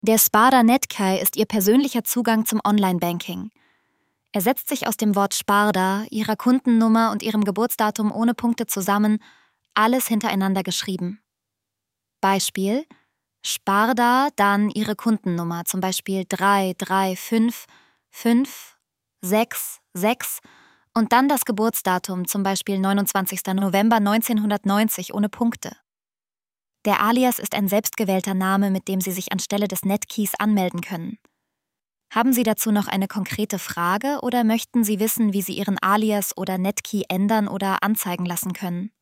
Der Sparda Netkai ist Ihr persönlicher Zugang zum Online-Banking. Er setzt sich aus dem Wort Sparda, Ihrer Kundennummer und Ihrem Geburtsdatum ohne Punkte zusammen, alles hintereinander geschrieben. Beispiel: Sparda, dann Ihre Kundennummer, zum Beispiel 33556 und dann das Geburtsdatum, zum Beispiel 29. November 1990 ohne Punkte. Der Alias ist ein selbstgewählter Name, mit dem Sie sich anstelle des Netkeys anmelden können. Haben Sie dazu noch eine konkrete Frage oder möchten Sie wissen, wie Sie Ihren Alias oder Netkey ändern oder anzeigen lassen können?